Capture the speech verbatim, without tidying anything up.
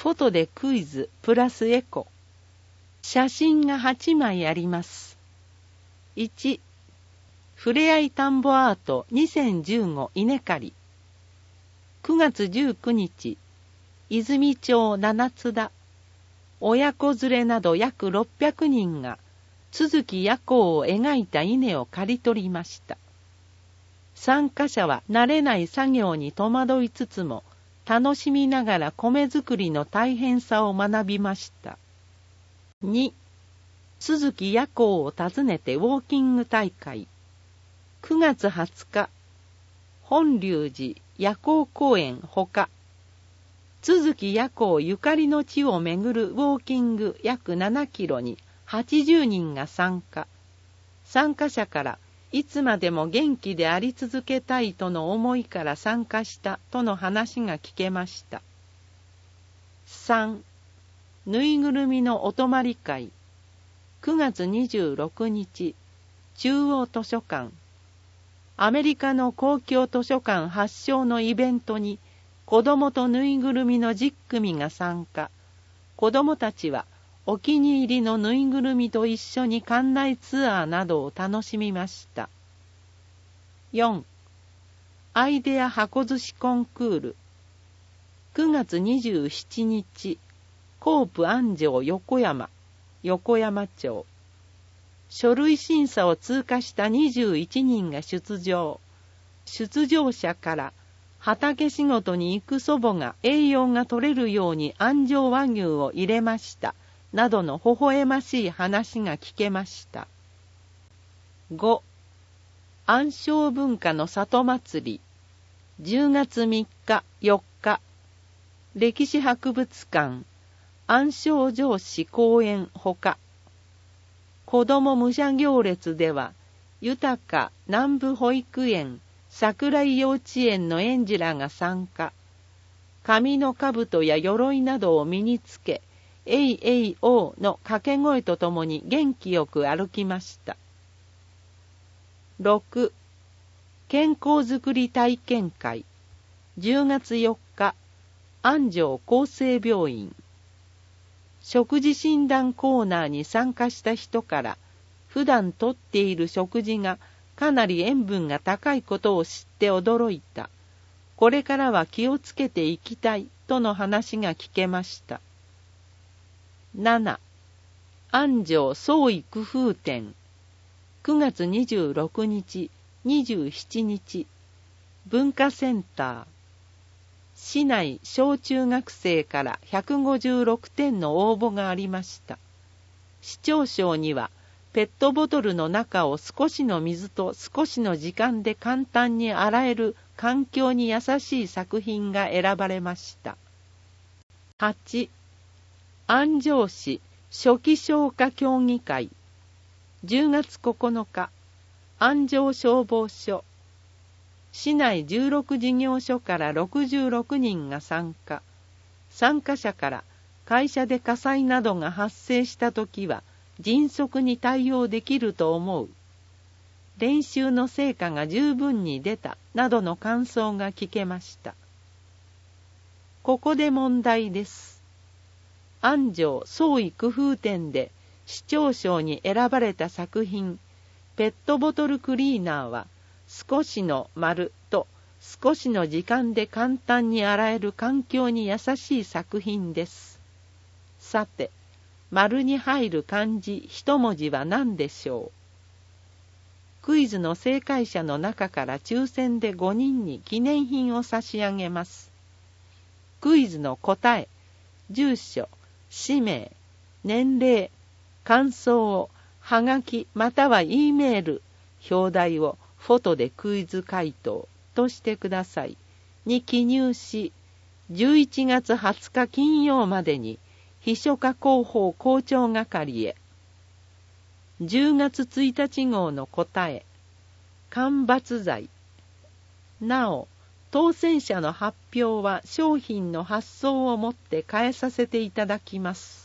フォトでクイズプラスエコ。写真がはちまいあります。いち、ふれあい田んぼアートにせんじゅうご稲刈り。くがつじゅうくにち、泉町七津田。親子連れなど約ろっぴゃくにんが、都築夜行を描いた稲を刈り取りました。参加者は慣れない作業に戸惑いつつも、楽しみながら米作りの大変さを学びました。に、都築夜行を訪ねてウォーキング大会。くがつはつか、本龍寺夜行公園ほか、都築夜行ゆかりの地を巡るウォーキング約ななキロにはちじゅうにんが参加。参加者からいつまでも元気であり続けたいとの思いから参加したとの話が聞けました。さん、ぬいぐるみのお泊まり会。くがつにじゅうろくにち、中央図書館。アメリカの公共図書館発祥のイベントに、子供とぬいぐるみのじゅっくみが参加。子供たちはお気に入りのぬいぐるみと一緒に館内ツアーなどを楽しみました。よん、アイデア箱寿司コンクール。くがつにじゅうしちにち、コープ安城横山、横山町。書類審査を通過したにじゅういちにんが出場。出場者から、畑仕事に行く祖母が栄養が取れるように安城和牛を入れました、などの微笑ましい話が聞けました。ご、安昌文化の里祭り。じゅうがつみっか、よっか。歴史博物館、安昌城址公園ほか。子ども武者行列では、豊か南部保育園、桜井幼稚園の園児らが参加。紙の兜や鎧などを身につけ、えいえいおうの掛け声とともに元気よく歩きました。ろく、健康づくり体験会。じゅうがつよっか、安城厚生病院。食事診断コーナーに参加した人から、普段とっている食事がかなり塩分が高いことを知って驚いた。これからは気をつけていきたいとの話が聞けました。なな、安城創意工夫展。くがつにじゅうろくにち、にじゅうしちにち、文化センター。市内小中学生からひゃくごじゅうろくてんの応募がありました。市長賞には、ペットボトルの中を少しの水と少しの時間で簡単に洗える環境に優しい作品が選ばれました。はち、安城市初期消火協議会。じゅうがつここのか、安城消防署。市内じゅうろく事業所からろくじゅうろくにんが参加。参加者から会社で火災などが発生したときは迅速に対応できると思う。練習の成果が十分に出たなどの感想が聞けました。ここで問題です。安城創意工夫展で市長賞に選ばれた作品、ペットボトルクリーナーは、少しの丸と少しの時間で簡単に洗える環境に優しい作品です。さて、丸に入る漢字一文字は何でしょう。クイズの正解者の中から抽選でごにんに記念品を差し上げます。クイズの答え、住所、氏名、年齢、感想をはがきまたは E メール、表題をフォトでクイズ回答としてくださいに記入し、じゅういちがつはつか金曜までに秘書課広報校長係へ。じゅうがつついたち号の答え、間伐材。なお、当選者の発表は商品の発送をもって変えさせていただきます。